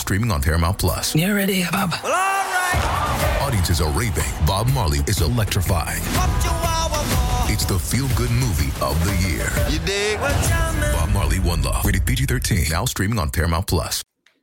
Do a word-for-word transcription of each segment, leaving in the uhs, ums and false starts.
streaming on Paramount Plus. You ready, Bob? Well, all right. Audiences are raving. Bob Marley is electrifying. It's the feel-good movie of the year. You dig? Bob Marley, One Love. Rated P G thirteen. Now streaming on Paramount Plus.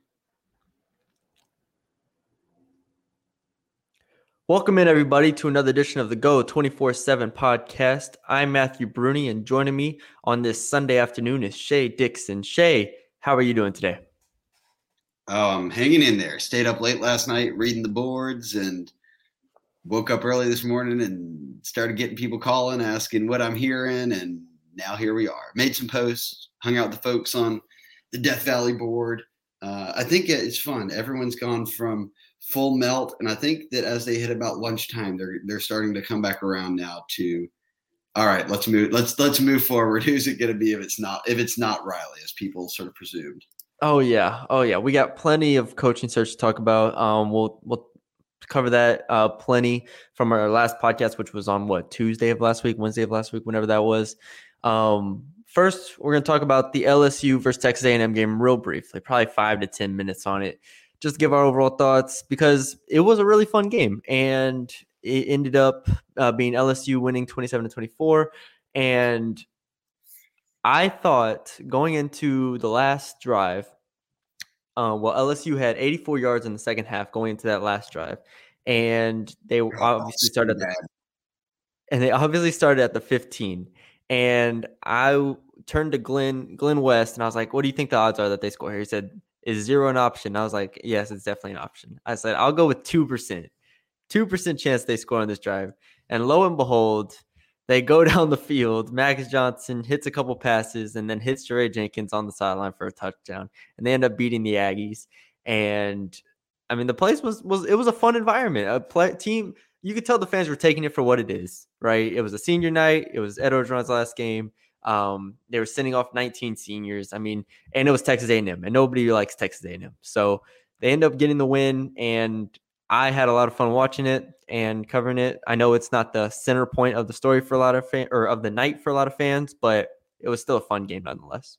Welcome in, everybody, to another edition of the Go twenty-four seven podcast. I'm Matthew Bruni, and joining me on this Sunday afternoon is Shay Dixon. Shay, how are you doing today? Oh, I'm hanging in there. Stayed up late last night reading the boards and woke up early this morning and started getting people calling, asking what I'm hearing, and now here we are. Made some posts, hung out with the folks on the Death Valley board. Uh, I think it's fun. Everyone's gone from full melt, and I think that as they hit about lunchtime, they're they're starting to come back around now to, all right, let's move, let's let's move forward. Who's it going to be if it's not if it's not Riley, as people sort of presumed? Oh yeah, oh yeah, we got plenty of coaching search to talk about. Um, we'll we'll cover that uh plenty from our last podcast, which was on what Tuesday of last week, Wednesday of last week, whenever that was. Um, first, we're going to talk about the L S U versus Texas A and M game real briefly, probably five to ten minutes on it. Just give our overall thoughts because it was a really fun game and it ended up uh, being L S U winning twenty-seven to twenty-four. And I thought going into the last drive, uh, well, L S U had eighty-four yards in the second half going into that last drive, and they Oh, obviously started at the, bad. and they obviously started at the fifteen. And I turned to Glenn Glenn West and I was like, "What do you think the odds are that they score here?" He said, "Is zero an option?" I was like, yes, it's definitely an option. I said, I'll go with two percent. two percent chance they score on this drive. And lo and behold, they go down the field. Max Johnson hits a couple passes and then hits Jaray Jenkins on the sideline for a touchdown. And they end up beating the Aggies. And, I mean, the place was, was it was a fun environment. A play, team, you could tell the fans were taking it for what it is, right? It was a senior night. It was Ed Orgeron's last game. Um, they were sending off nineteen seniors. I mean, and it was Texas A and M, and nobody likes Texas A and M. So they end up getting the win, and I had a lot of fun watching it and covering it. I know it's not the center point of the story for a lot of fan or of the night for a lot of fans, but it was still a fun game nonetheless.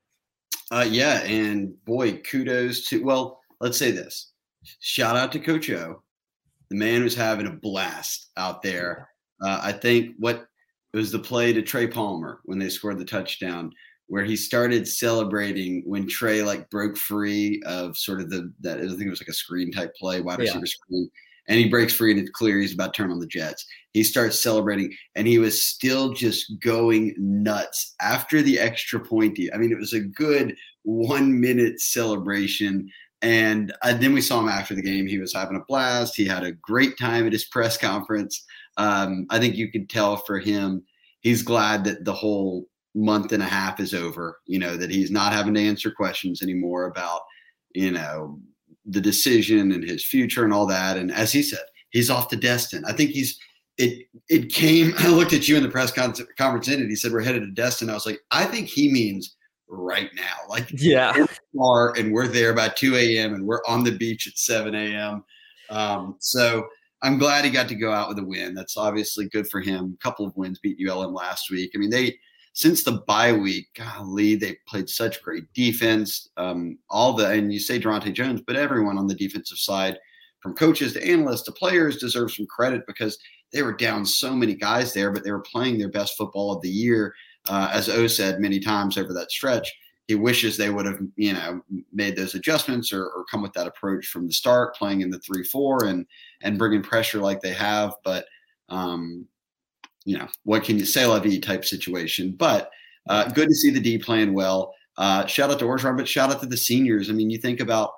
Uh, yeah, and boy, kudos to, well, let's say this. Shout out to Coach O. The man was having a blast out there. Uh, I think what – it was the play to Trey Palmer when they scored the touchdown, where he started celebrating when Trey like broke free of sort of the that I think it was like a screen type play, wide receiver yeah. screen, and he breaks free and it's clear he's about to turn on the Jets. He starts celebrating, and he was still just going nuts after the extra point. I mean, it was a good one minute celebration. And uh, then we saw him after the game. He was having a blast. He had a great time at his press conference. Um, I think you could tell for him, he's glad that the whole month and a half is over, you know, that he's not having to answer questions anymore about, you know, the decision and his future and all that. And as he said, he's off to Destin. I think he's, it, it came, I looked at you in the press con- conference and he said, we're headed to Destin. I was like, I think he means right now. Like, yeah, we're and we're there about two a.m. and we're on the beach at seven a.m. Um, so I'm glad he got to go out with a win. That's obviously good for him. A couple of wins, beat U L M last week. I mean, they since the bye week, golly, they played such great defense. Um, all the and you say Durante Jones, but everyone on the defensive side, from coaches to analysts to players, deserves some credit because they were down so many guys there, but they were playing their best football of the year. Uh, as O said many times over that stretch, he wishes they would have, you know, made those adjustments or, or come with that approach from the start, playing in the three four and and bringing pressure like they have. But, um, you know, what can you say, la vie type situation. But uh, good to see the D playing well. Uh, shout out to Orgeron, but shout out to the seniors. I mean, you think about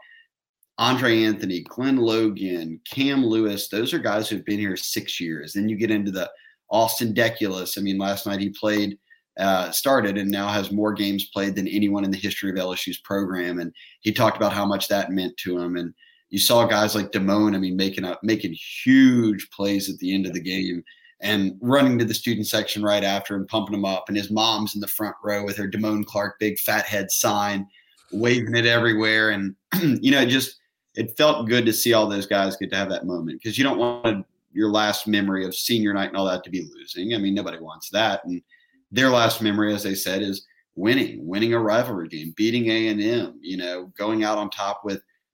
Andre Anthony, Glenn Logan, Cam Lewis. Those are guys who've been here six years. Then you get into the Austin Deculus. I mean, last night he played – Uh, started and now has more games played than anyone in the history of L S U's program. And he talked about how much that meant to him. And you saw guys like Damone, I mean, making up, making huge plays at the end of the game and running to the student section right after and pumping them up. And his mom's in the front row with her Damone Clark big fat head sign, waving it everywhere. And, you know, it just, it felt good to see all those guys get to have that moment because you don't want your last memory of senior night and all that to be losing. I mean, nobody wants that. And their last memory, as they said, is winning, winning a rivalry game, beating A and M, you know, going out on top with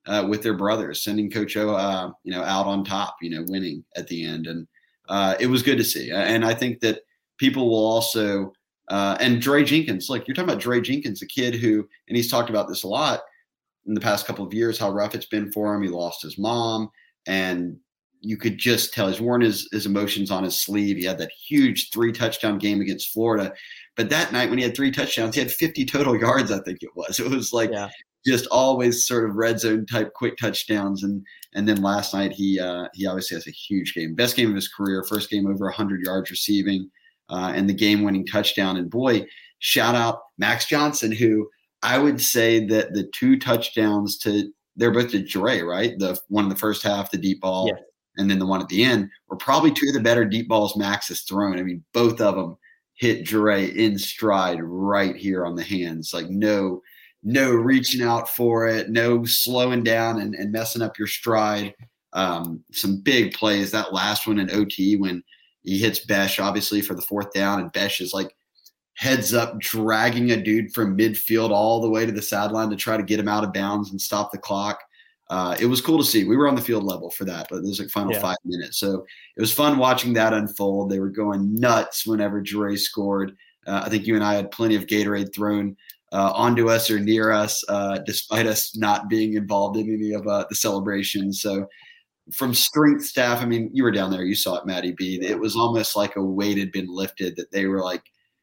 uh, with their brothers, sending Coach O, uh, you know, out on top, you know, winning at the end. And uh, it was good to see. And I think that people will also, uh, and Dre Jenkins, like you're talking about Dre Jenkins, a kid who, and he's talked about this a lot in the past couple of years, how rough it's been for him. He lost his mom, and you could just tell he's worn his, his emotions on his sleeve. He had that huge three touchdown game against Florida. But that night when he had three touchdowns, he had fifty total yards, I think it was. It was like yeah. just always sort of red zone type quick touchdowns. And and then last night he uh, he obviously has a huge game. Best game of his career, first game over one hundred yards receiving, uh, and the game-winning touchdown. And boy, shout out Max Johnson, who I would say that the two touchdowns to – they're both to Dre, right? The one in the first half, the deep ball, yeah. and then the one at the end were probably two of the better deep balls Max has thrown. I mean, both of them hit Dre in stride right here on the hands. Like no, no reaching out for it, no slowing down and, and messing up your stride. Um, some big plays. That last one in O T when he hits Besh, obviously for the fourth down, and Besh is like heads up, dragging a dude from midfield all the way to the sideline to try to get him out of bounds and stop the clock. Uh, it was cool to see. We were on the field level for that, but it was like final yeah. five minutes. So it was fun watching that unfold. They were going nuts whenever Dre scored. Uh, I think you and I had plenty of Gatorade thrown uh, onto us or near us, uh, despite us not being involved in any of uh, the celebrations. So from strength staff, I mean, you were down there, you saw it, Matty B. It was almost like a weight had been lifted, that they were like,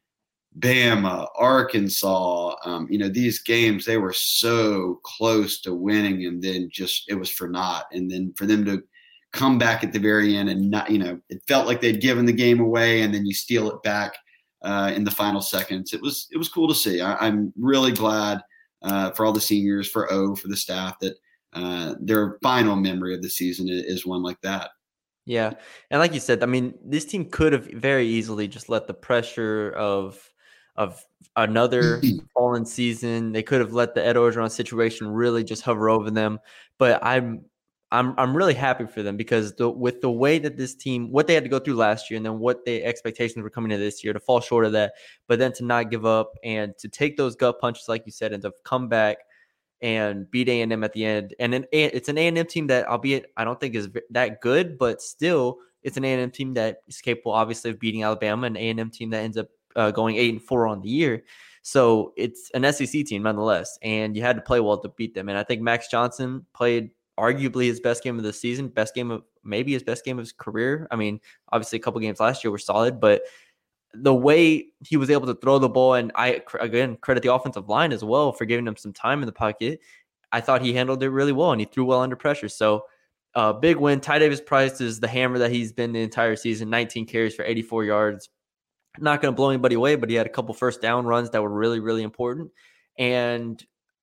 Bama, Arkansas, um, you know, these games, they were so close to winning, and then just it was for naught. And then for them to come back at the very end and not, you know, it felt like they'd given the game away, and then you steal it back uh, in the final seconds. It was it was cool to see. I, I'm really glad uh, for all the seniors, for O, for the staff, that uh, their final memory of the season is, is one like that. Yeah, and like you said, I mean, this team could have very easily just let the pressure of of another fallen season. They could have let the Ed Orgeron situation really just hover over them. But I'm I'm I'm really happy for them, because the, with the way that this team, what they had to go through last year, and then what the expectations were coming into this year, to fall short of that, but then to not give up and to take those gut punches, like you said, and to come back and beat A and M at the end. And then it's an A and M team that, albeit I don't think is that good, but still it's an A and M team that is capable, obviously, of beating Alabama, an A and M team that ends up Uh, going eight and four on the year. So it's an S E C team nonetheless, and you had to play well to beat them. And I think Max Johnson played arguably his best game of the season, best game of maybe his best game of his career. I mean, obviously a couple games last year were solid, but the way he was able to throw the ball, and I again credit the offensive line as well for giving him some time in the pocket. I thought he handled it really well, and he threw well under pressure. So uh, big win. Ty Davis Price is the hammer that he's been the entire season. nineteen carries for eighty-four yards. Not going to blow anybody away, but he had a couple first down runs that were really, really important. And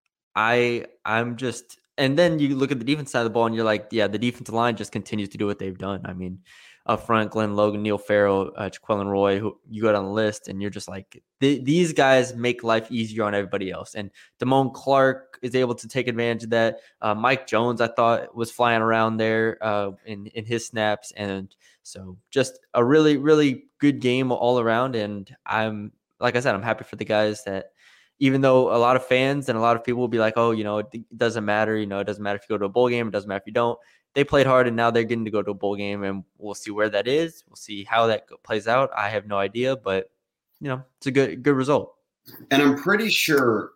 I, I'm just, and then you look at the defense side of the ball and you're like, yeah, the defensive line just continues to do what they've done. I mean, up front, Glenn Logan, Neil Farrell, uh, Jaquelin Roy, who you got on the list, and you're just like, th- these guys make life easier on everybody else. And Damone Clark is able to take advantage of that. Uh, Mike Jones, I thought, was flying around there uh, in, in his snaps. And so just a really, really good game all around. And I'm, like I said, I'm happy for the guys that, even though a lot of fans and a lot of people will be like, oh, you know, it doesn't matter. You know, it doesn't matter if you go to a bowl game. It doesn't matter if you don't. They played hard, and now they're getting to go to a bowl game, and we'll see where that is. We'll see how that plays out. I have no idea, but, you know, it's a good good result. And I'm pretty sure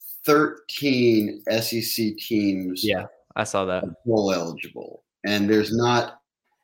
thirteen S E C teams yeah, I saw that. are bowl eligible, and there's not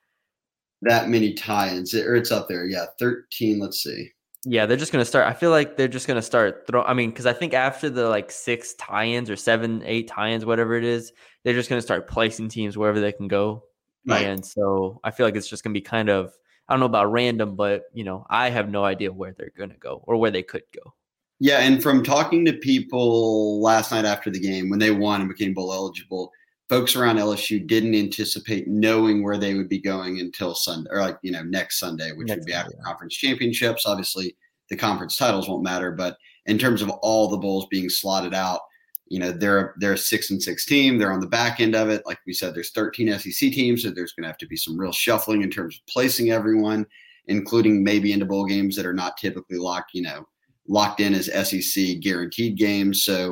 that many tie-ins, or it's up there. Yeah, thirteen. Let's see. Yeah, they're just going to start. I feel like they're just going to start throw. I mean, because I think after the like six tie-ins or seven, eight tie-ins, whatever it is, they're just going to start placing teams wherever they can go. Right. And so I feel like it's just going to be kind of, I don't know about random, but, you know, I have no idea where they're going to go or where they could go. Yeah, and from talking to people last night after the game, when they won and became bowl eligible, folks around L S U didn't anticipate knowing where they would be going until Sunday, or like, you know, next Sunday, which next would be after Sunday, yeah. conference championships. Obviously, the conference titles won't matter, but in terms of all the bowls being slotted out, you know, they're they're a six and six team. They're on the back end of it. Like we said, there's thirteen S E C teams, so there's going to have to be some real shuffling in terms of placing everyone, including maybe into bowl games that are not typically locked, you know, locked in as S E C guaranteed games. So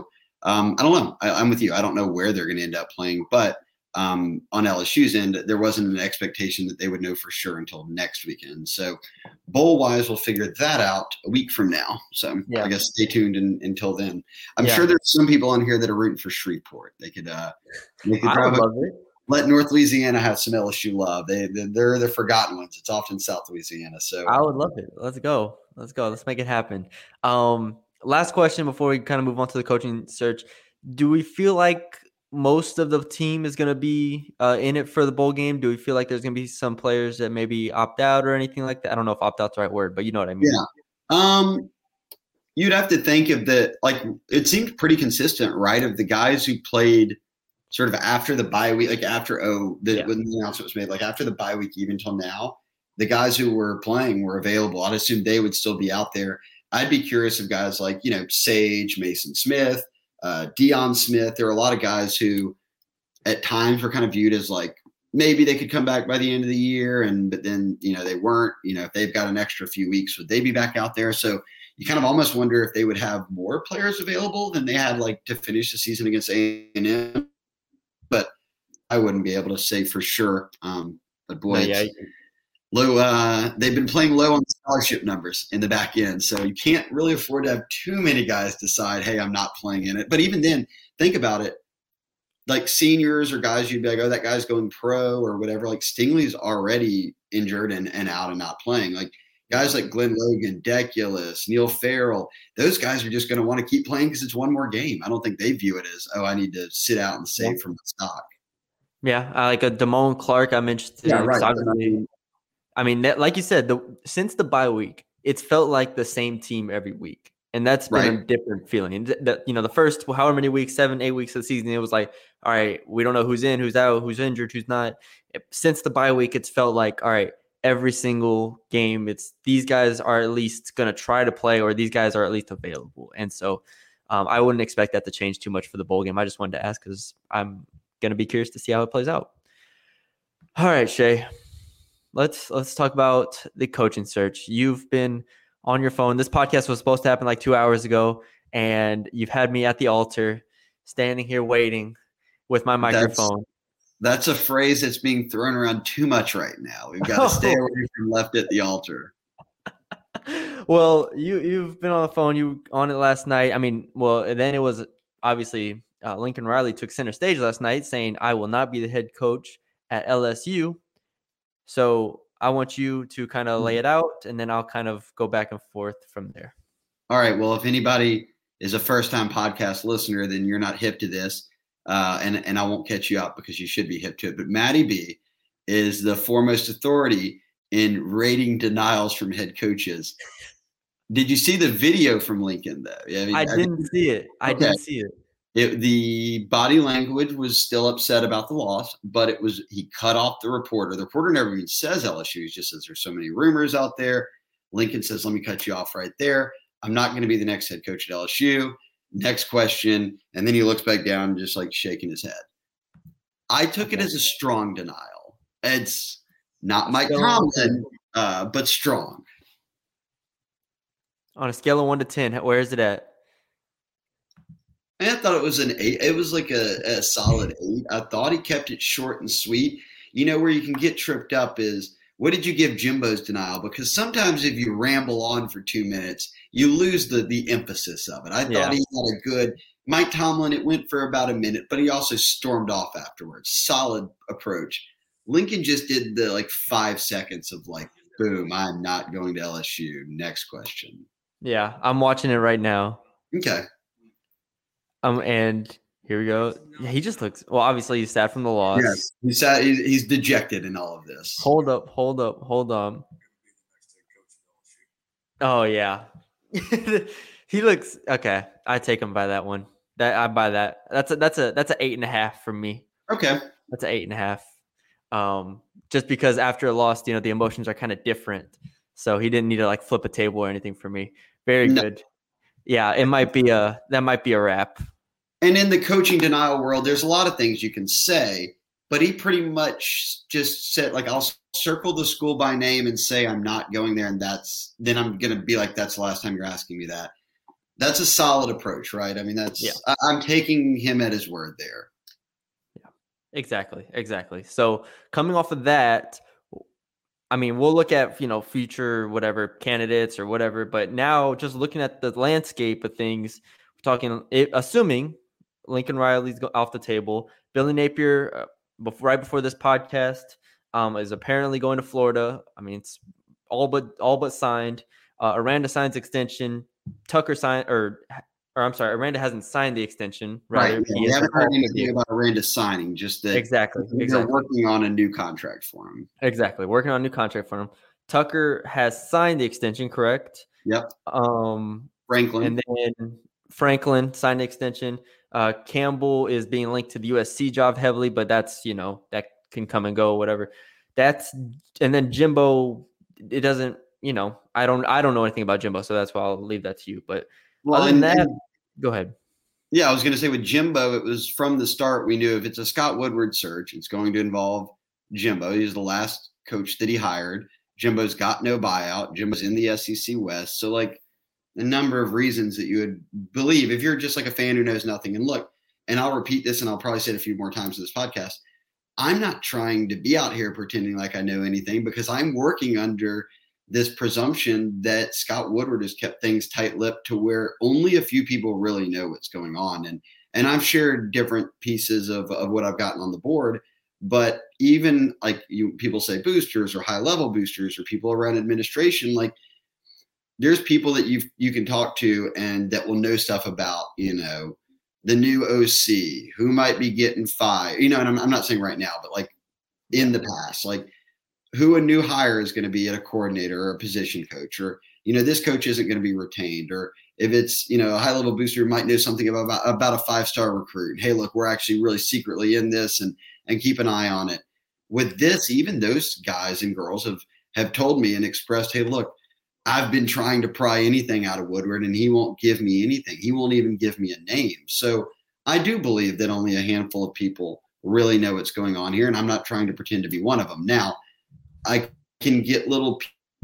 um, I don't know. I, I'm with you. I don't know where they're going to end up playing, but um, on L S U's end, there wasn't an expectation that they would know for sure until next weekend. So bowl wise, we'll figure that out a week from now. So yeah. I guess stay tuned in, until then. I'm yeah. sure there's some people on here that are rooting for Shreveport. They could, uh, they could I love it. Let North Louisiana have some L S U love. They, they're the forgotten ones. It's often South Louisiana. So I would love it. Let's go. Let's go. Let's make it happen. Um, last question before we kind of move on to the coaching search. Do we feel like most of the team is going to be uh, in it for the bowl game? Do we feel like there's going to be some players that maybe opt out or anything like that? I don't know if opt out's the right word, but you know what I mean. Yeah. Um, you'd have to think of the, like, it seemed pretty consistent, right? Of the guys who played sort of after the bye week, like after, oh, the, yeah. when the announcement was made, like after the bye week, even till now, the guys who were playing were available. I'd assume they would still be out there. I'd be curious of guys like, you know, Sage, Mason Smith, Uh, Deion Smith. There are a lot of guys who at times were kind of viewed as like, maybe they could come back by the end of the year. And, but then, you know, they weren't, you know, if they've got an extra few weeks, would they be back out there? So you kind of almost wonder if they would have more players available than they had like to finish the season against A and M, but I wouldn't be able to say for sure. Um, but boy, no, yeah. low, uh, they've been playing low on scholarship numbers in the back end. So you can't really afford to have too many guys decide, hey, I'm not playing in it. But even then, think about it. Like seniors or guys you'd be like, oh, that guy's going pro or whatever. Like Stingley's already injured and, and out and not playing. Like guys like Glenn Logan, Deculus, Neil Farrell, those guys are just going to want to keep playing because it's one more game. I don't think they view it as, oh, I need to sit out and save from the stock. Yeah, uh, like a Damone Clark I mentioned. Yeah, right. I mean, like you said, the since the bye week, it's felt like the same team every week. And that's been right. a different feeling. The, you know, the first however many weeks, seven, eight weeks of the season, it was like, all right, we don't know who's in, who's out, who's injured, who's not. Since the bye week, it's felt like, all right, every single game, it's these guys are at least going to try to play or these guys are at least available. And so um, I wouldn't expect that to change too much for the bowl game. I just wanted to ask because I'm going to be curious to see how it plays out. All right, Shay. Let's let's talk about the coaching search. You've been on your phone. This podcast was supposed to happen like two hours ago, and you've had me at the altar, standing here waiting with my microphone. That's, that's a phrase that's being thrown around too much right now. We've got to stay away from left at the altar. Well, you you've been on the phone. You on it last night. I mean, well, and then it was obviously uh, Lincoln Riley took center stage last night, saying, "I will not be the head coach at L S U." So I want you to kind of lay it out, and then I'll kind of go back and forth from there. All right. Well, if anybody is a first-time podcast listener, then you're not hip to this, uh, and, and I won't catch you up because you should be hip to it. But Matty B is the foremost authority in rating denials from head coaches. Did you see the video from Lincoln, though? I, mean, I didn't I, see it. I okay. didn't see it. It, the body language was still upset about the loss, but it was he cut off the reporter. The reporter never even says L S U. He just says there's so many rumors out there. Lincoln says, let me cut you off right there. I'm not going to be the next head coach at L S U. Next question. And then he looks back down, just like shaking his head. I took it as a strong denial. It's not Mike Tomlin, uh, but strong. On a scale of one to ten, where is it at? I thought it was an eight. It was like a, a solid eight. I thought he kept it short and sweet. You know, where you can get tripped up is, what did you give Jimbo's denial? Because sometimes if you ramble on for two minutes, you lose the the emphasis of it. I yeah. thought he had a good – Mike Tomlin, it went for about a minute, but he also stormed off afterwards. Solid approach. Lincoln just did the like five seconds of like, boom, I'm not going to L S U. Next question. Yeah, I'm watching it right now. Okay. Um, and here we go. Yeah, he just looks – well, obviously he's sad from the loss. Yes, he's sad. He's, he's dejected in all of this. Hold up, hold up, hold on. Oh, yeah. He looks – okay, I take him by that one. That I buy that. That's a that's a that's an eight and a half from me. Okay. That's an eight and a half. Um, just because after a loss, you know, the emotions are kind of different. So he didn't need to like flip a table or anything for me. Very no. good. Yeah, it might be a that might be a wrap. And in the coaching denial world, there's a lot of things you can say, but he pretty much just said, like, I'll circle the school by name and say I'm not going there, and that's then I'm gonna be like, that's the last time you're asking me that. That's a solid approach, right? I mean, that's yeah. I, I'm taking him at his word there. Yeah, exactly, exactly. So coming off of that, I mean, we'll look at, you know, future whatever candidates or whatever, but now just looking at the landscape of things, we're talking, it, assuming Lincoln Riley's go off the table, Billy Napier, uh, before, right before this podcast, um, is apparently going to Florida. I mean, it's all but all but signed. Uh, Aranda signs extension. Tucker signed, or or I'm sorry, Aranda hasn't signed the extension. Rather, right. Yeah, he we haven't heard anything about Aranda signing. Just that exactly. They're exactly. working on a new contract for him. Exactly, working on a new contract for him. Tucker has signed the extension, correct? Yep. Um, Franklin. And then Franklin signed the extension. Uh, Campbell is being linked to the U S C job heavily, but that's, you know, that can come and go, whatever. That's, and then Jimbo, it doesn't, you know, I don't, I don't know anything about Jimbo, so that's why I'll leave that to you. But well, other than and, that, and, go ahead. Yeah, I was going to say with Jimbo, it was from the start, we knew if it's a Scott Woodward search, it's going to involve Jimbo. He's the last coach that he hired. Jimbo's got no buyout. Jimbo's in the S E C West. So like a number of reasons that you would believe if you're just like a fan who knows nothing. And look, and I'll repeat this and I'll probably say it a few more times in this podcast. I'm not trying to be out here pretending like I know anything because I'm working under this presumption that Scott Woodward has kept things tight-lipped to where only a few people really know what's going on. And and I've shared different pieces of, of what I've gotten on the board. But even like you people say boosters or high-level boosters or people around administration, like there's people that you you can talk to and that will know stuff about, you know, the new O C who might be getting fired, you know, and I'm, I'm not saying right now, but like in the past, like who a new hire is going to be at a coordinator or a position coach, or, you know, this coach isn't going to be retained, or if it's, you know, a high level booster might know something about, about a five-star recruit. Hey, look, we're actually really secretly in this and, and keep an eye on it. With this, even those guys and girls have, have told me and expressed, hey, look, I've been trying to pry anything out of Woodward and he won't give me anything. He won't even give me a name. So I do believe that only a handful of people really know what's going on here. And I'm not trying to pretend to be one of them. Now, I can get little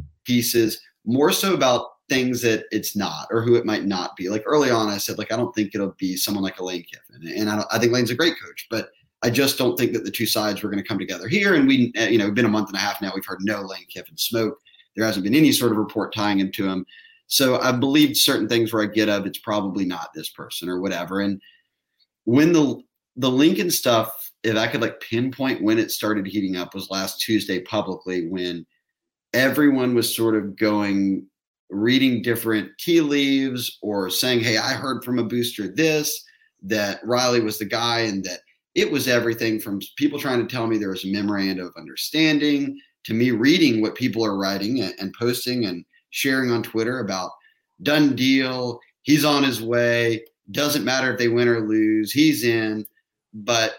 pieces more so about things that it's not or who it might not be. Like early on, I said, like, I don't think it'll be someone like a Lane Kiffin. And I, don't, I think Lane's a great coach, but I just don't think that the two sides were going to come together here. And we, you know, been a month and a half now. We've heard no Lane Kiffin smoke. There hasn't been any sort of report tying into him. So I believed certain things where I get of it's probably not this person or whatever. And when the the Lincoln stuff, if I could like pinpoint when it started heating up, was last Tuesday publicly when everyone was sort of going, reading different tea leaves or saying, hey, I heard from a booster this, that Riley was the guy, and that it was everything from people trying to tell me there was a memorandum of understanding to me reading what people are writing and, and posting and sharing on Twitter about done deal. He's on his way. Doesn't matter if they win or lose. He's in. But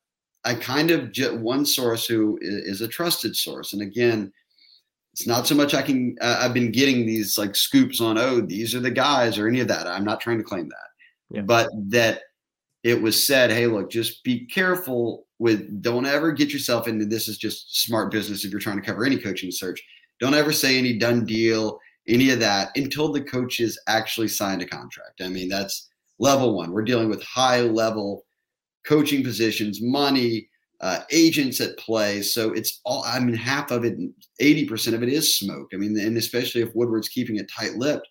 I kind of just one source who is a trusted source. And again, it's not so much I can, uh, I've been getting these like scoops on, oh, these are the guys or any of that. I'm not trying to claim that, yeah. But that it was said, hey, look, just be careful with, don't ever get yourself into, this is just smart business if you're trying to cover any coaching search. Don't ever say any done deal, any of that until the coaches actually signed a contract. I mean, that's level one. We're dealing with high level coaching positions, money, uh, agents at play. So it's all, I mean, half of it, eighty percent of it is smoke. I mean, and especially if Woodward's keeping it tight-lipped,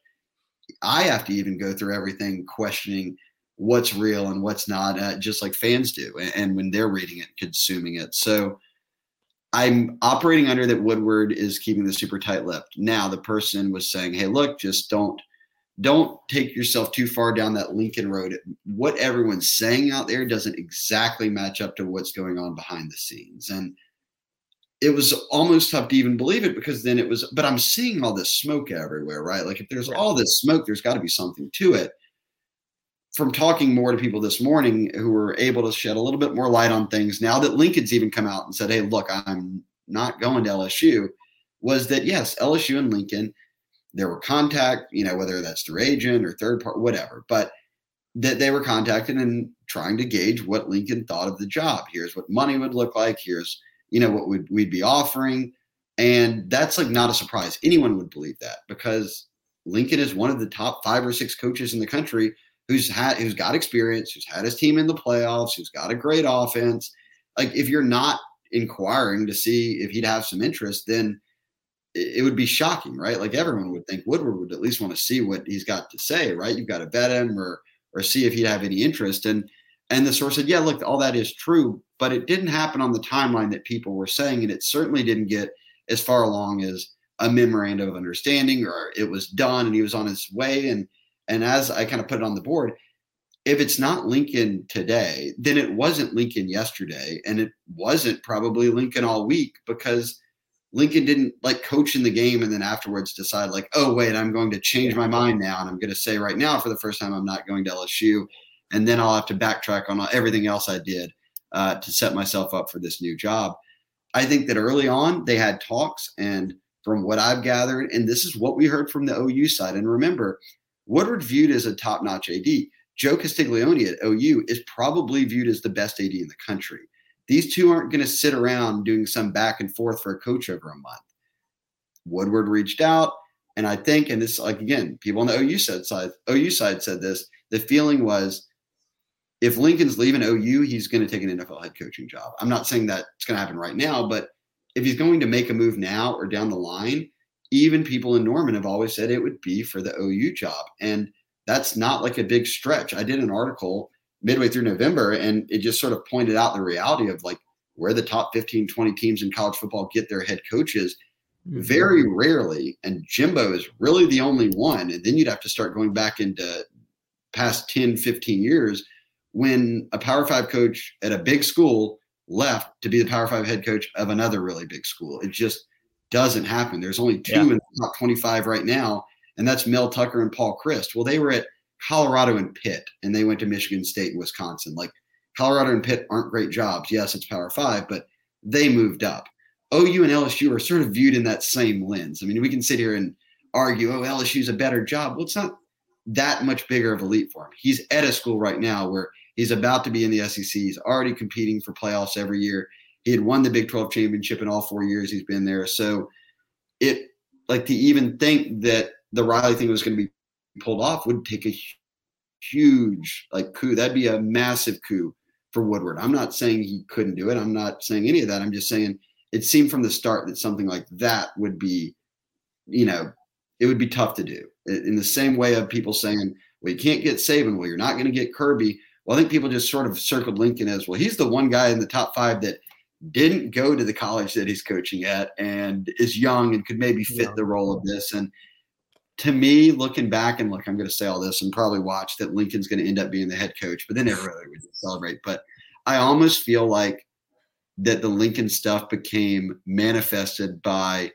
I have to even go through everything questioning what's real and what's not, uh, just like fans do. And, and when they're reading it, consuming it. So I'm operating under that Woodward is keeping the super tight-lipped. Now the person was saying, hey, look, just don't, don't take yourself too far down that Lincoln road. What everyone's saying out there doesn't exactly match up to what's going on behind the scenes. And it was almost tough to even believe it because then it was, but I'm seeing all this smoke everywhere, right? Like if there's yeah. all this smoke, there's got to be something to it. From talking more to people this morning who were able to shed a little bit more light on things now that Lincoln's even come out and said, hey, look, I'm not going to L S U, was that, yes, L S U and Lincoln, there were contact, you know, whether that's through agent or third part, whatever, but that they were contacted and trying to gauge what Lincoln thought of the job. Here's what money would look like. Here's, you know, what we'd, we'd be offering. And that's like not a surprise. Anyone would believe that because Lincoln is one of the top five or six coaches in the country who's had, who's got experience, who's had his team in the playoffs, who's got a great offense. Like, if you're not inquiring to see if he'd have some interest, then it would be shocking, right? Like, everyone would think Woodward would at least want to see what he's got to say, right? You've got to vet him or or see if he'd have any interest. And and the source said, yeah, look, all that is true, but it didn't happen on the timeline that people were saying, and it certainly didn't get as far along as a memorandum of understanding, or it was done and he was on his way. And and as I kind of put it on the board, if it's not Lincoln today, then it wasn't Lincoln yesterday, and it wasn't probably Lincoln all week, because Lincoln didn't like coach in the game and then afterwards decide like, oh, wait, I'm going to change my mind now. And I'm going to say right now for the first time, I'm not going to L S U. And then I'll have to backtrack on everything else I did uh, to set myself up for this new job. I think that early on they had talks, and from what I've gathered, and this is what we heard from the O U side. And remember, Woodward viewed as a top-notch A D. Joe Castiglione at O U is probably viewed as the best A D in the country. These two aren't going to sit around doing some back and forth for a coach over a month. Woodward reached out, and I think, and this, like, again, people on the O U side, O U side said this, the feeling was if Lincoln's leaving O U, he's going to take an N F L head coaching job. I'm not saying that it's going to happen right now, but if he's going to make a move now or down the line, even people in Norman have always said it would be for the O U job. And that's not like a big stretch. I did an article midway through November, and it just sort of pointed out the reality of like where the top fifteen, twenty teams in college football get their head coaches. Mm-hmm. Very rarely, and Jimbo is really the only one. And then you'd have to start going back into past ten, fifteen years when a Power Five coach at a big school left to be the Power Five head coach of another really big school. It just doesn't happen. There's only two yeah. in the top twenty-five right now, and that's Mel Tucker and Paul Chryst. Well, they were at Colorado and Pitt, and they went to Michigan State and Wisconsin. Like, Colorado and Pitt aren't great jobs. Yes, it's Power Five, but they moved up. O U and L S U are sort of viewed in that same lens. I mean, we can sit here and argue, oh, L S U's a better job. Well, it's not that much bigger of a leap for him. He's at a school right now where he's about to be in the S E C. He's already competing for playoffs every year. He had won the Big twelve championship in all four years he's been there. So it, like, to even think that the Riley thing was going to be pulled off would take a huge, like, coup. That'd be a massive coup for Woodward. I'm not saying he couldn't do it. I'm not saying any of that. I'm just saying it seemed from the start that something like that would be, you know, it would be tough to do. In the same way of people saying, well, you can't get Saban. Well, you're not going to get Kirby. Well, I think people just sort of circled Lincoln as, well, he's the one guy in the top five that didn't go to the college that he's coaching at and is young and could maybe fit yeah. the role of this. And to me, looking back, and look, I'm going to say all this and probably watch that Lincoln's going to end up being the head coach, but then everybody would celebrate. But I almost feel like that the Lincoln stuff became manifested by,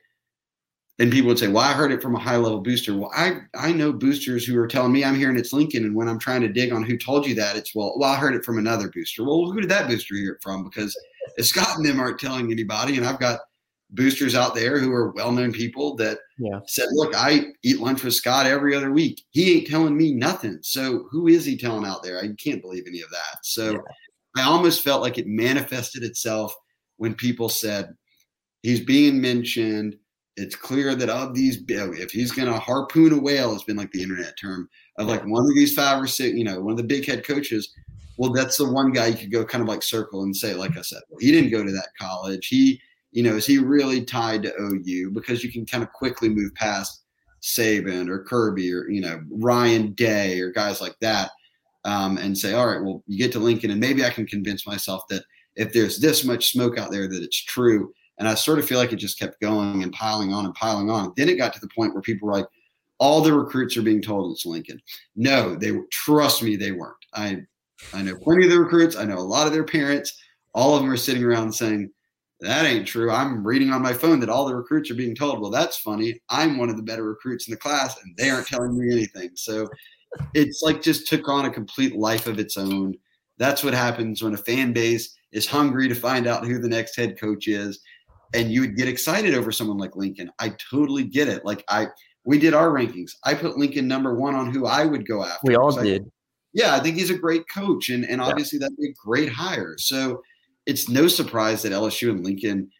and people would say, well, I heard it from a high-level booster. Well, I, I know boosters who are telling me I'm hearing it's Lincoln, and when I'm trying to dig on who told you that, it's, well, well, I heard it from another booster. Well, who did that booster hear it from? Because if Scott and them aren't telling anybody, and I've got boosters out there who are well-known people that yeah. said, look, I eat lunch with Scott every other week. He ain't telling me nothing. So who is he telling out there? I can't believe any of that. So yeah. I almost felt like it manifested itself when people said he's being mentioned. It's clear that of these, if he's going to harpoon a whale, it's been like the internet term of like one of these five or six, you know, one of the big head coaches. Well, that's the one guy you could go kind of like circle and say, like I said, well, he didn't go to that college. He, you know, is he really tied to O U? Because you can kind of quickly move past Saban or Kirby or, you know, Ryan Day or guys like that um, and say, all right, well, you get to Lincoln and maybe I can convince myself that if there's this much smoke out there that it's true. And I sort of feel like it just kept going and piling on and piling on. Then it got to the point where people were like, all the recruits are being told it's Lincoln. No, they trust me, they weren't. I I know plenty of the recruits. I know a lot of their parents. All of them are sitting around saying, that ain't true. I'm reading on my phone that all the recruits are being told. Well, that's funny. I'm one of the better recruits in the class, and they aren't telling me anything. So it's like just took on a complete life of its own. That's what happens when a fan base is hungry to find out who the next head coach is. And you would get excited over someone like Lincoln. I totally get it. Like I, we did our rankings. I put Lincoln number one on who I would go after. We all did. I, yeah, I think he's a great coach, and and obviously yeah. that'd be a great hire. So it's no surprise that L S U and Lincoln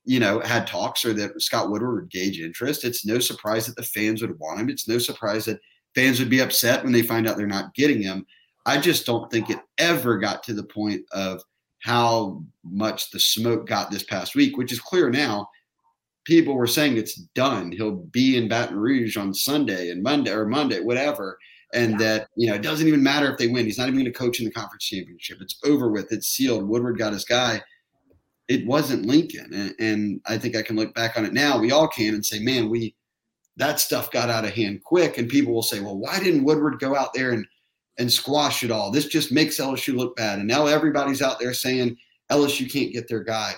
you know, had talks or that Scott Woodward would gauge interest. It's no surprise that the fans would want him. It's no surprise that fans would be upset when they find out they're not getting him. I just don't think it ever got to the point of how much the smoke got this past week, which is clear now. People were saying it's done. He'll be in Baton Rouge on Sunday and Monday or Monday, whatever. And yeah. that, you know, it doesn't even matter if they win. He's not even going to coach in the conference championship. It's over with. It's sealed. Woodward got his guy. It wasn't Lincoln. And, and I think I can look back on it now. We all can and say, man, we that stuff got out of hand quick. And people will say, well, why didn't Woodward go out there and, and squash it all? This just makes L S U look bad. And now everybody's out there saying L S U can't get their guy.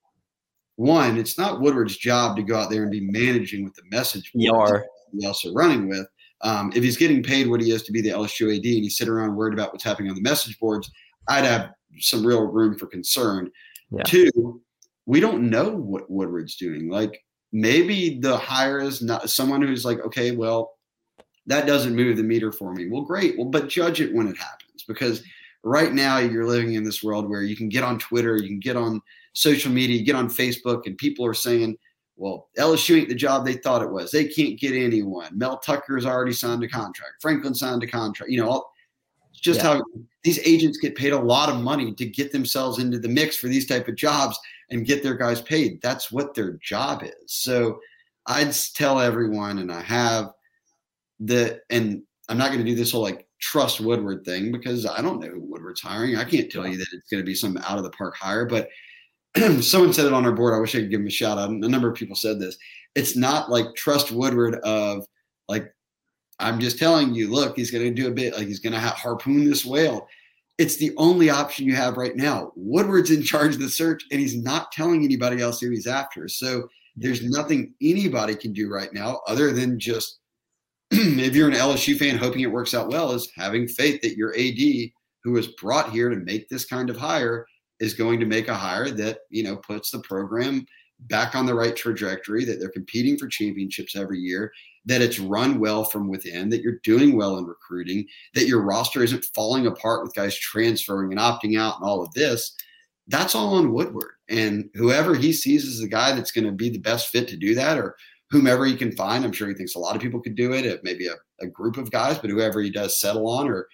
One, it's not Woodward's job to go out there and be managing with the message board somebody else are running with. Um, if he's getting paid what he is to be the L S U A D and he's sitting around worried about what's happening on the message boards, I'd have some real room for concern. Yeah. Two, we don't know what Woodward's doing. Like maybe the hire is not someone who's like, okay, well, that doesn't move the meter for me. Well, great. Well, but judge it when it happens, because right now you're living in this world where you can get on Twitter, you can get on social media, you get on Facebook, and people are saying, well, L S U ain't the job they thought it was. They can't get anyone. Mel Tucker has already signed a contract. Franklin signed a contract. You know, all, just yeah. how these agents get paid a lot of money to get themselves into the mix for these type of jobs and get their guys paid. That's what their job is. So I'd tell everyone, and I have, that, and I'm not going to do this whole like trust Woodward thing because I don't know who Woodward's hiring. I can't tell you that it's going to be some out of the park hire, but someone said it on our board. I wish I could give him a shout out. A number of people said this. It's not like trust Woodward of like, I'm just telling you, look, he's going to do a bit like he's going to harpoon this whale. It's the only option you have right now. Woodward's in charge of the search and he's not telling anybody else who he's after. So there's nothing anybody can do right now other than just, if you're an L S U fan hoping it works out well, is having faith that your A D who was brought here to make this kind of hire is going to make a hire that, you know, puts the program back on the right trajectory, that they're competing for championships every year, that it's run well from within, that you're doing well in recruiting, that your roster isn't falling apart with guys transferring and opting out and all of this. That's all on Woodward. And whoever he sees as the guy that's going to be the best fit to do that, or whomever he can find, I'm sure he thinks a lot of people could do it, maybe a, a group of guys, but whoever he does settle on or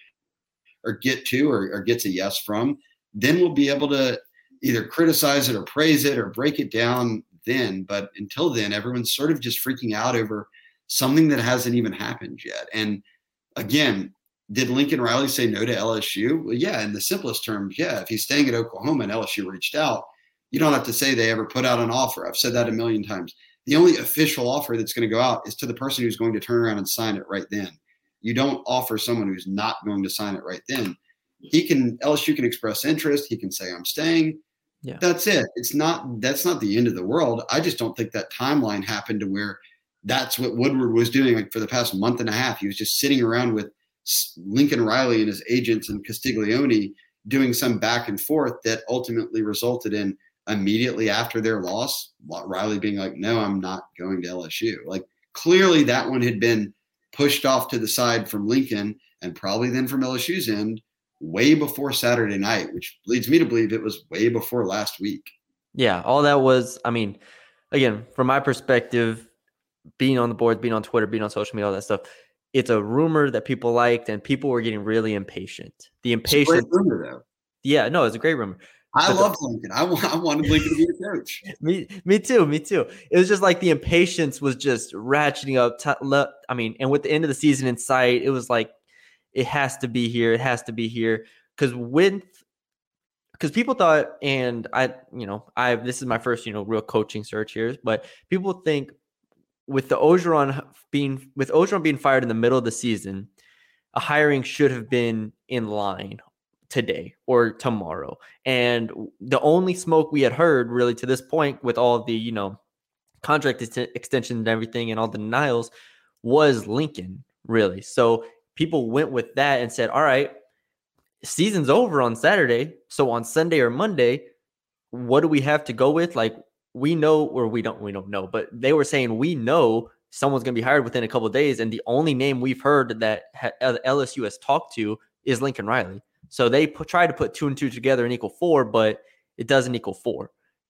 or get to or, or gets a yes from, then we'll be able to either criticize it or praise it or break it down then. But until then, everyone's sort of just freaking out over something that hasn't even happened yet. And again, did Lincoln Riley say no to L S U? Well, yeah, in the simplest terms, yeah. If he's staying at Oklahoma and L S U reached out, you don't have to say they ever put out an offer. I've said that a million times. The only official offer that's going to go out is to the person who's going to turn around and sign it right then. You don't offer someone who's not going to sign it right then. He can, L S U can express interest. He can say, I'm staying. Yeah. That's it. It's not, that's not the end of the world. I just don't think that timeline happened to where that's what Woodward was doing like for the past month and a half. He was just sitting around with Lincoln Riley and his agents and Castiglione doing some back and forth that ultimately resulted in immediately after their loss, Riley being like, no, I'm not going to L S U. Like clearly that one had been pushed off to the side from Lincoln and probably then from L S U's end way before Saturday night, which leads me to believe it was way before last week. Yeah, all that was, I mean, again, from my perspective, being on the board, being on Twitter, being on social media, all that stuff, it's a rumor that people liked and people were getting really impatient. The impatience. It's a great rumor, though. Yeah, no, it's a great rumor. I but loved the, Lincoln. I, I wanted Lincoln to be the coach. me, me too. Me too. It was just like the impatience was just ratcheting up. T- I mean, and with the end of the season in sight, it was like, it has to be here. It has to be here. Because with, because people thought, and I, you know, I this is my first, you know, real coaching search here, but people think with the Orgeron being with Orgeron being fired in the middle of the season, a hiring should have been in line today or tomorrow. And the only smoke we had heard really to this point with all the, you know, contract ex- extensions and everything and all the denials was Lincoln, really. So people went with that and said, all right, season's over on Saturday. So on Sunday or Monday, what do we have to go with? Like we know, or we don't, we don't know, but they were saying, we know someone's going to be hired within a couple of days. And the only name we've heard that L S U has talked to is Lincoln Riley. So they put, try to put two and two together and equal four, but it doesn't equal four.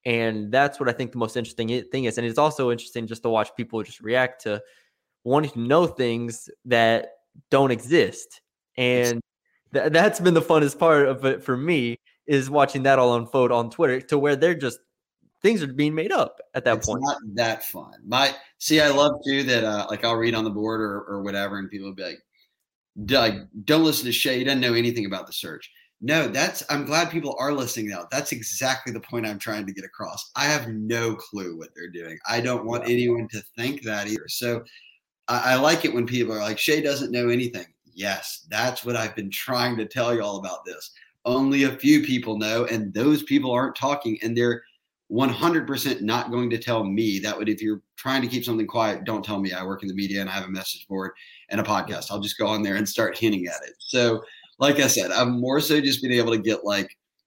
And that's what I think the most interesting thing is. And it's also interesting just to watch people just react to wanting to know things that don't exist. And th- that's been the funnest part of it for me, is watching that all unfold on Twitter, to where they're just, things are being made up at that it's point. Not that fun. My see, I love too that uh, like I'll read on the board or or whatever, and people will be like, Doug, don't listen to Shay. He doesn't know anything about the search. No, that's I'm glad people are listening now. That's exactly the point I'm trying to get across. I have no clue what they're doing. I don't want yeah. anyone to think that either. So I, I like it when people are like, Shay doesn't know anything. Yes, that's what I've been trying to tell you all about this. Only a few people know, and those people aren't talking, and they're one hundred percent not going to tell me. That would, if you're trying to keep something quiet, don't tell me. I work in the media and I have a message board and a podcast. I'll just go on there and start hinting at it. So like I said, I'm more so just being able to get like,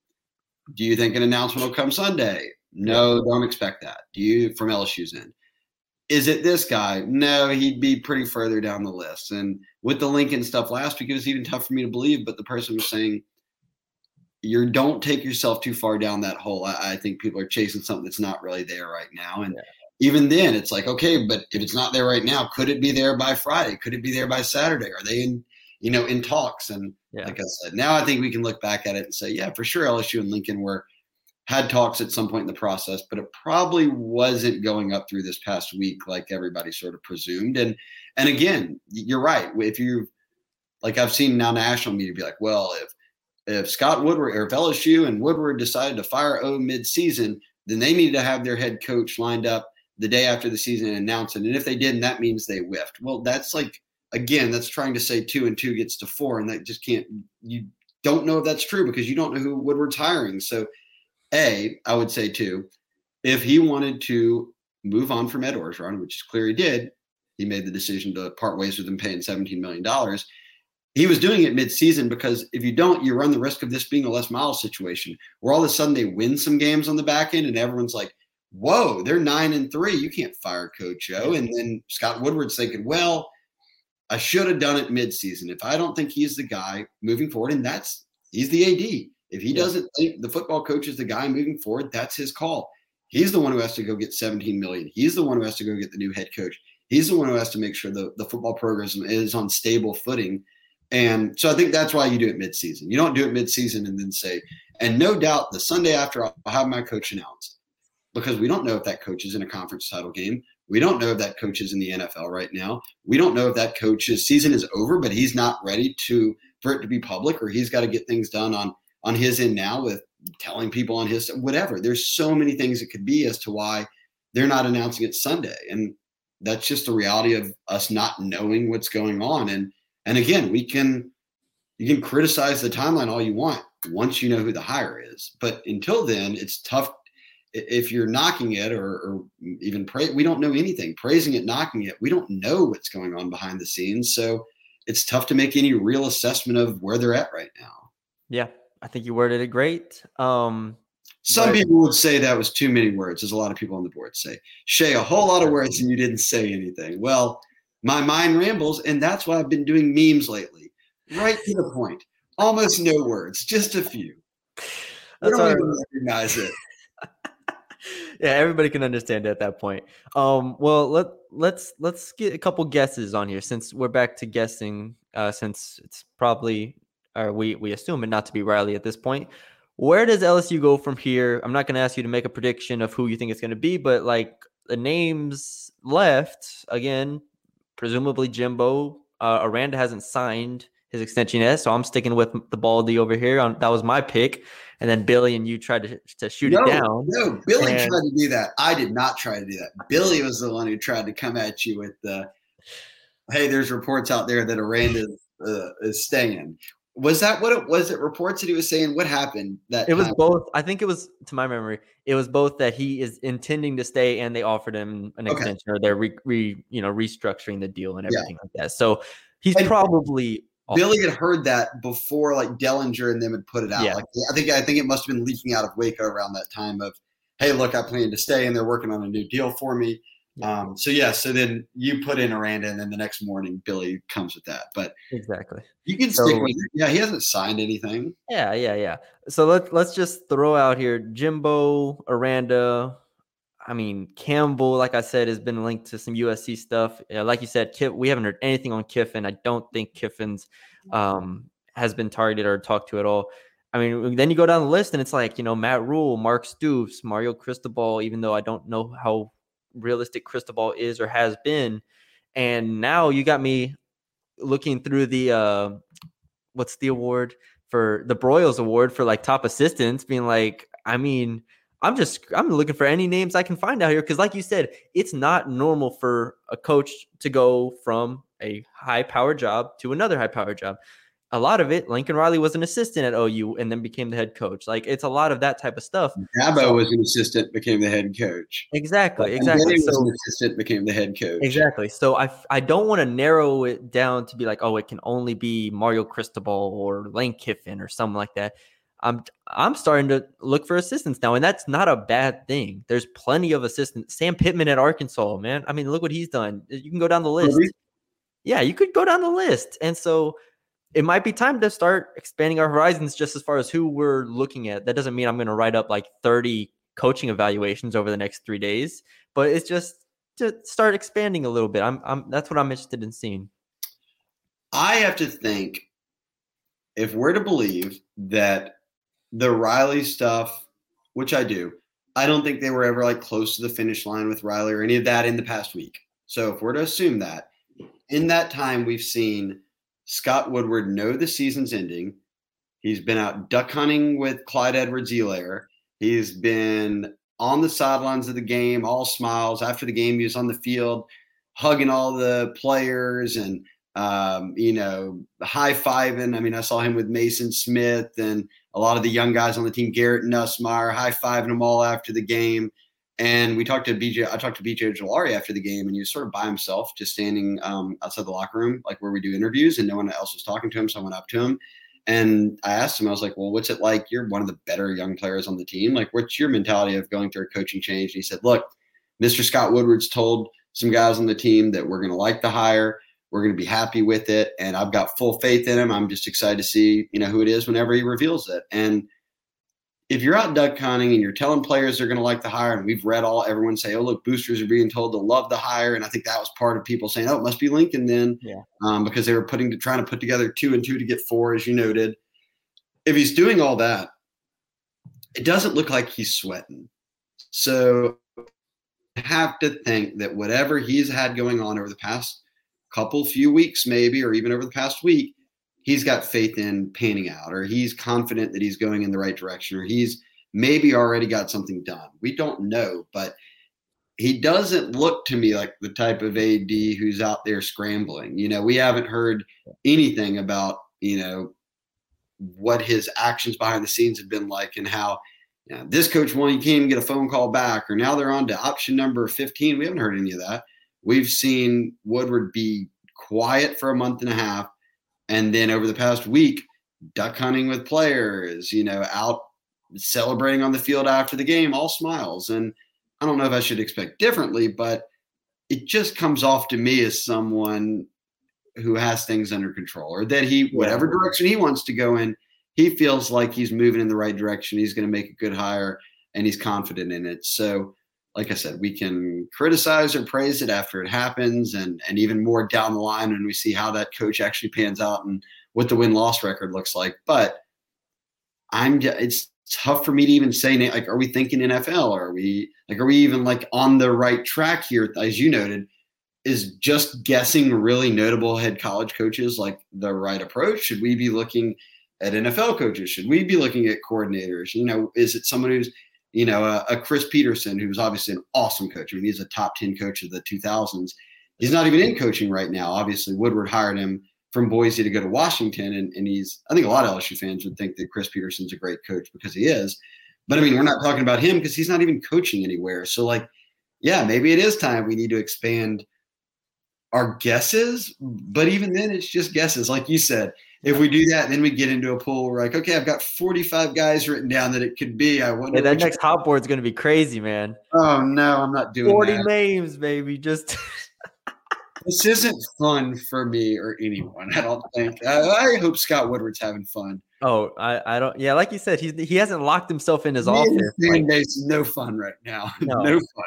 do you think an announcement will come Sunday? No, don't expect that. Do you, from L S U's end? Is it this guy? No, he'd be pretty further down the list. And with the Lincoln stuff last week, it was even tough for me to believe, but the person was saying, you don't take yourself too far down that hole. I, I think people are chasing something that's not really there right now. And yeah. even then it's like, okay, but if it's not there right now, could it be there by Friday? Could it be there by Saturday? Are they in, you know, in talks? And yeah. like I said, now I think we can look back at it and say, yeah, for sure L S U and Lincoln were had talks at some point in the process, but it probably wasn't going up through this past week like everybody sort of presumed. And and again, you're right. If you like, I've seen now national media be like, well, if if Scott Woodward or if L S U and Woodward decided to fire O mid-season, then they needed to have their head coach lined up the day after the season and announce it. And if they didn't, that means they whiffed. Well, that's like, again, that's trying to say two and two gets to four, and that just can't, you don't know if that's true because you don't know who Woodward's hiring. So A, I would say too, if he wanted to move on from Ed Orgeron, which is clear he did, he made the decision to part ways with him paying seventeen million dollars. He was doing it mid-season because if you don't, you run the risk of this being a Les Miles situation where all of a sudden they win some games on the back end and everyone's like, whoa, they're nine and three. You can't fire Coach O. And then Scott Woodward's thinking, well, I should have done it mid-season. If I don't think he's the guy moving forward, and that's he's the A D. If he doesn't think the football coach is the guy moving forward, that's his call. He's the one who has to go get seventeen million dollars. He's the one who has to go get the new head coach. He's the one who has to make sure the, the football program is on stable footing. And so I think that's why you do it mid-season. You don't do it mid-season and then say, and no doubt the Sunday after I'll have my coach announced, because we don't know if that coach is in a conference title game. We don't know if that coach is in the N F L right now. We don't know if that coach's season is over, but he's not ready to for it to be public, or he's got to get things done on, on his end now with telling people on his, whatever. There's so many things it could be as to why they're not announcing it Sunday. And that's just the reality of us not knowing what's going on. And And again, we can you can criticize the timeline all you want once you know who the hire is. But until then, it's tough. If you're knocking it or, or even pray, we don't know anything. Praising it, knocking it, we don't know what's going on behind the scenes. So it's tough to make any real assessment of where they're at right now. Yeah, I think you worded it great. Um, Some but- people would say that was too many words, as a lot of people on the board say. Shay, a whole lot of words and you didn't say anything. Well, my mind rambles, and that's why I've been doing memes lately. Right to the point. Almost no words, just a few. I don't even recognize it. Yeah, everybody can understand it at that point. Um, well, let let's let's get a couple guesses on here since we're back to guessing. Uh, since it's probably, or we we assume it not to be Riley at this point. Where does L S U go from here? I'm not going to ask you to make a prediction of who you think it's going to be, but like the names left again. Presumably Jimbo. Uh, Aranda hasn't signed his extension yet, so I'm sticking with the Baldy over here. On, that was my pick. And then Billy and you tried to, to shoot no, it down. No, Billy and, tried to do that. I did not try to do that. Billy was the one who tried to come at you with the, hey, there's reports out there that Aranda uh, is staying. Was that what it was? It reports that he was saying? What happened? That it was time? both. I think it was, to my memory, it was both that he is intending to stay and they offered him an Okay. extension, or they're re, re, you know restructuring the deal and everything Yeah. like that. So he's And probably Billy had heard that before, like Dellinger and them had put it out. Yeah. Like I think I think it must have been leaking out of Waco around that time of, hey, look, I plan to stay and they're working on a new deal for me. Um, so yeah, so then you put in Aranda, and then the next morning Billy comes with that. But exactly. You can So, stick with it. Yeah, he hasn't signed anything. Yeah, yeah, yeah. So let's let's just throw out here Jimbo, Aranda. I mean, Campbell, like I said, has been linked to some U S C stuff. Yeah, like you said, Kiff, we haven't heard anything on Kiffin. I don't think Kiffin's um, has been targeted or talked to at all. I mean, then you go down the list and it's like, you know, Matt Rule, Mark Stoops, Mario Cristobal, even though I don't know how realistic Cristobal is or has been. And now you got me looking through the, uh, what's the award for the Broyles Award for like top assistants, being like, I mean, I'm just, I'm looking for any names I can find out here. Cause like you said, it's not normal for a coach to go from a high power job to another high power job. A lot of it, Lincoln Riley was an assistant at O U and then became the head coach. Like it's a lot of that type of stuff. Dabo so, was an assistant, became the head coach. Exactly. And exactly. Billy so, was an assistant, became the head coach. Exactly. So I, I don't want to narrow it down to be like, oh, it can only be Mario Cristobal or Lane Kiffin or something like that. I'm I'm starting to look for assistants now, and that's not a bad thing. There's plenty of assistants. Sam Pittman at Arkansas, man. I mean, look what he's done. You can go down the list. Really? Yeah, you could go down the list. And so it might be time to start expanding our horizons just as far as who we're looking at. That doesn't mean I'm going to write up like thirty coaching evaluations over the next three days, but it's just to start expanding a little bit. I'm, I'm that's what I'm interested in seeing. I have to think, if we're to believe that the Riley stuff, which I do, I don't think they were ever like close to the finish line with Riley or any of that in the past week. So if we're to assume that, in that time we've seen Scott Woodward know the season's ending. He's been out duck hunting with Clyde Edwards-Helaire. He's been on the sidelines of the game, all smiles. After the game, he was on the field hugging all the players and, um, you know, high-fiving. I mean, I saw him with Mason Smith and a lot of the young guys on the team, Garrett Nussmeier, high-fiving them all after the game. And we talked to B J. I talked to B J Ojulari after the game, and he was sort of by himself, just standing um, outside the locker room, like where we do interviews, and no one else was talking to him. So I went up to him, and I asked him, I was like, well, what's it like? You're one of the better young players on the team. Like, what's your mentality of going through a coaching change? And he said, look, Mister Scott Woodward's told some guys on the team that we're going to like the hire. We're going to be happy with it. And I've got full faith in him. I'm just excited to see, you know, who it is whenever he reveals it. And if you're out duck hunting and you're telling players they're going to like the hire, and we've read all everyone say, oh, look, boosters are being told to love the hire. And I think that was part of people saying, oh, it must be Lincoln then, yeah. um, because they were putting to trying to put together two and two to get four, as you noted. If he's doing all that, it doesn't look like he's sweating. So I have to think that whatever he's had going on over the past couple, few weeks, maybe, or even over the past week, he's got faith in panning out, or he's confident that he's going in the right direction, or he's maybe already got something done. We don't know, but he doesn't look to me like the type of A D who's out there scrambling. You know, we haven't heard anything about, you know, what his actions behind the scenes have been like and how, you know, this coach won, you can't even get a phone call back, or now they're on to option number fifteen. We haven't heard any of that. We've seen Woodward be quiet for a month and a half, and then over the past week, duck hunting with players, you know, out celebrating on the field after the game, all smiles. And I don't know if I should expect differently, but it just comes off to me as someone who has things under control, or that he, whatever direction he wants to go in, he feels like he's moving in the right direction. He's going to make a good hire, and he's confident in it. So, like I said, we can criticize or praise it after it happens, and and even more down the line when we see how that coach actually pans out and what the win-loss record looks like. But I'm it's tough for me to even say, like, are we thinking N F L? Or are we like, are we even like on the right track here? As you noted, is just guessing really notable head college coaches like the right approach? Should we be looking at N F L coaches? Should we be looking at coordinators? You know, is it someone who's, you know, a, a Chris Peterson, who's obviously an awesome coach. I mean, he's a top ten coach of the two thousands. He's not even in coaching right now. Obviously, Woodward hired him from Boise to go to Washington. And, and he's, I think a lot of L S U fans would think that Chris Peterson's a great coach because he is. But I mean, we're not talking about him because he's not even coaching anywhere. So like, yeah, maybe it is time we need to expand are guesses, but even then it's just guesses. Like you said, if we do that, then we get into a pool. We're like, okay, I've got forty-five guys written down that it could be. I wonder. Hey, that which next hot board is going to be crazy, man. Oh no, I'm not doing forty that. names, baby. Just This isn't fun for me or anyone. I don't think. I, I hope Scott Woodward's having fun. Oh, I, I don't. Yeah, like you said, he's he hasn't locked himself in his Me office. and his Like, fan base, no fun right now. No. No fun.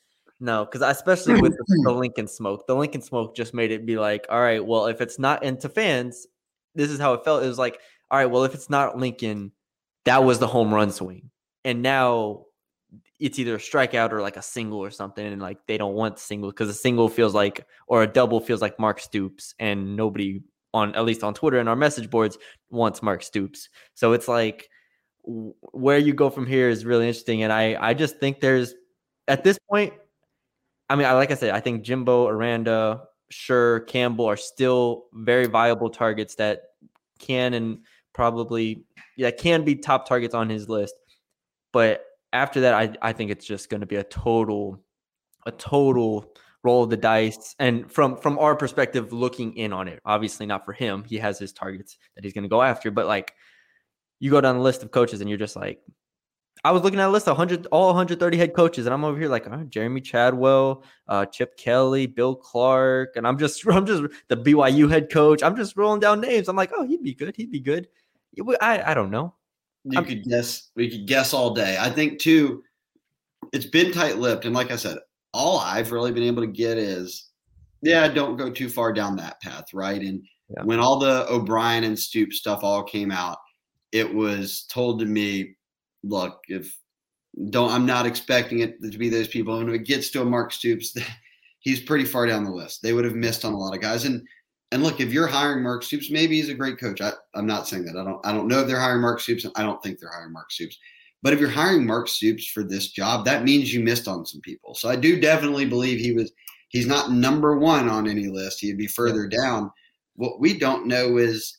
no, because especially with the, the Lincoln smoke, the Lincoln smoke just made it be like, all right, well, if it's not into fans, this is how it felt. It was like, all right, well, if it's not Lincoln, that was the home run swing, and now it's either a strikeout or like a single or something, and like they don't want the single because a single feels like, or a double feels like Mark Stoops, and nobody on, at least on Twitter and our message boards, wants Mark Stoops. So it's like w- where you go from here is really interesting, and I I just think there's at this point, I mean, I like I said, I think Jimbo, Aranda, Scher, Campbell are still very viable targets that can and probably yeah can be top targets on his list, but after that, I, I think it's just going to be a total, a total roll of the dice. And from from our perspective, looking in on it, obviously not for him. He has his targets that he's going to go after. But like, you go down the list of coaches, and you're just like, I was looking at a list of one hundred, all one hundred thirty head coaches, and I'm over here like, oh, Jeremy Chadwell, uh, Chip Kelly, Bill Clark, and I'm just, I'm just the B Y U head coach. I'm just rolling down names. I'm like, oh, he'd be good. He'd be good. I I don't know. You I'm, could guess. We could guess all day. I think too. It's been tight-lipped, and like I said, all I've really been able to get is, yeah, don't go too far down that path, right? And yeah. when all the O'Brien and Stoops stuff all came out, it was told to me, look, if don't, I'm not expecting it to be those people. And if it gets to a Mark Stoops, he's pretty far down the list. They would have missed on a lot of guys. And And look, if you're hiring Mark Stoops, maybe he's a great coach. I, I'm not saying that. I don't. I don't know if they're hiring Mark Stoops, and I don't think they're hiring Mark Stoops. But if you're hiring Mark Stoops for this job, that means you missed on some people. So I do definitely believe he was. He's not number one on any list. He'd be further down. What we don't know is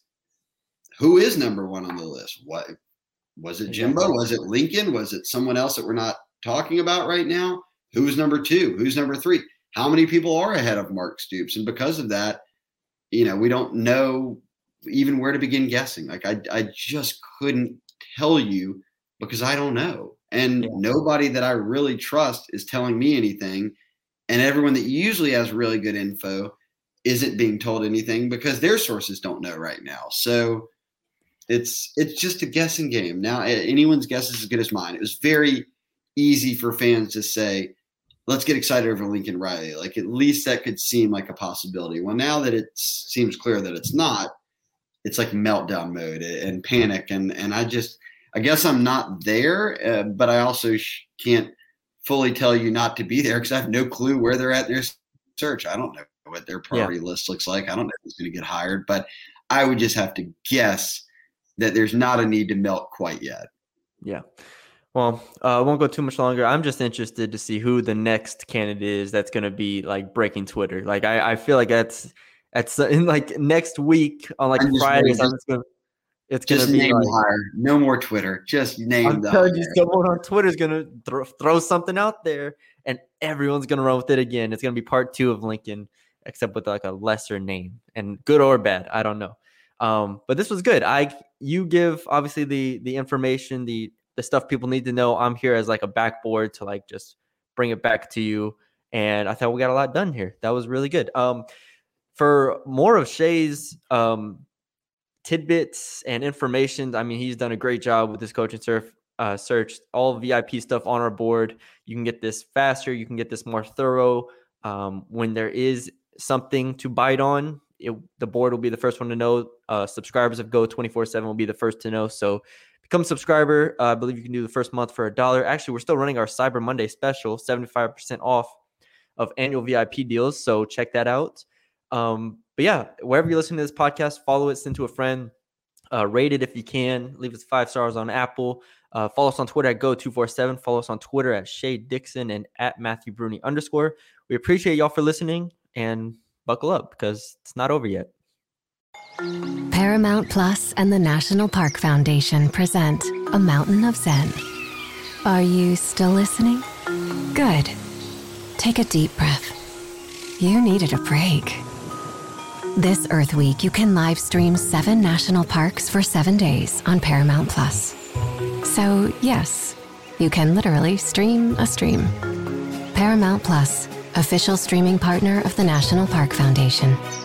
who is number one on the list. What was it? Jimbo? Was it Lincoln? Was it someone else that we're not talking about right now? Who's number two? Who's number three? How many people are ahead of Mark Stoops? And because of that, you know, we don't know even where to begin guessing. Like I, I just couldn't tell you because I don't know. And yeah. nobody that I really trust is telling me anything. And everyone that usually has really good info isn't being told anything because their sources don't know right now. So it's, it's just a guessing game. Now anyone's guess is as good as mine. It was very easy for fans to say, let's get excited over Lincoln Riley. Like at least that could seem like a possibility. Well, now that it seems clear that it's not, it's like meltdown mode and panic. And, and I just, I guess I'm not there, uh, but I also sh- can't fully tell you not to be there because I have no clue where they're at in their search. I don't know what their priority yeah. list looks like. I don't know who's going to get hired, but I would just have to guess that there's not a need to melt quite yet. Yeah. Well, uh, I won't go too much longer. I'm just interested to see who the next candidate is that's going to be like breaking Twitter. Like I, I feel like that's that's in like next week on like Fridays. I'm just gonna, it's just gonna be name like, the hire. No more Twitter. Just name I'm the telling hire. you, someone on Twitter is gonna throw, throw something out there, and everyone's gonna run with it again. It's gonna be part two of Lincoln, except with like a lesser name, and good or bad, I don't know. Um, but this was good. I you give obviously the the information, the the stuff people need to know. I'm here as like a backboard to like just bring it back to you. And I thought we got a lot done here. That was really good. Um, for more of Shay's um, tidbits and information, I mean, he's done a great job with this coaching surf, uh, search, all V I P stuff on our board. You can get this faster. You can get this more thorough. Um, when there is something to bite on, it, the board will be the first one to know. Uh, subscribers of Go twenty-four seven will be the first to know. So become a subscriber. Uh, I believe you can do the first month for a dollar. Actually, we're still running our Cyber Monday special, seventy-five percent off of annual V I P deals. So check that out. Um, but yeah, wherever you listen to this podcast, follow it, send to a friend, uh, rate it if you can, leave us five stars on Apple. Uh, follow us on Twitter at Go two four seven. Follow us on Twitter at Shay Dixon and at Matthew Bruni underscore. We appreciate y'all for listening and buckle up because it's not over yet. Paramount Plus and the National Park Foundation present A Mountain of Zen. Are you still listening? Good. Take a deep breath. you needed a break. This Earth Week, you can live stream seven national parks for seven days on Paramount Plus. So, yes, you can literally stream a stream. Paramount Plus, official streaming partner of the National Park Foundation.